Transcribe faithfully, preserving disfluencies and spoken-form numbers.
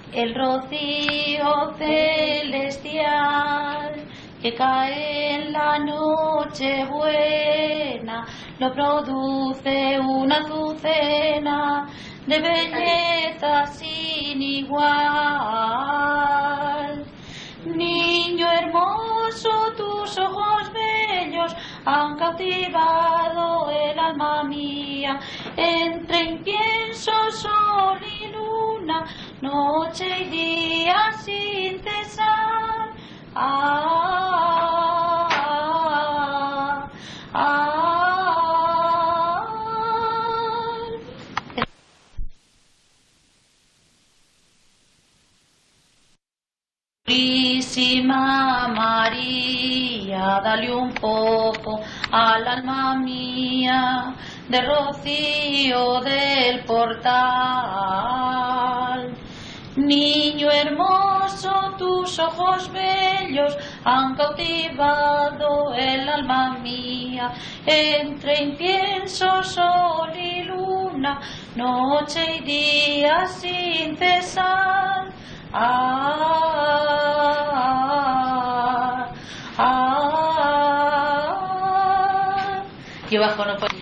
El rocío celestial que cae en la noche buena lo produce una azucena de belleza sin igual. Niño hermoso, tus ojos bellos han cautivado el alma mía. Entre incienso, sol y luna, noche y día sin cesar. Ah, ah, ah. Purísima María, dale un poco al alma mía de rocío del portal. Niño hermoso, tus ojos bellos han cautivado el alma mía. Entre incienso, sol y luna, noche y día sin cesar. Ah, ah, ah. Y abajo no puedo.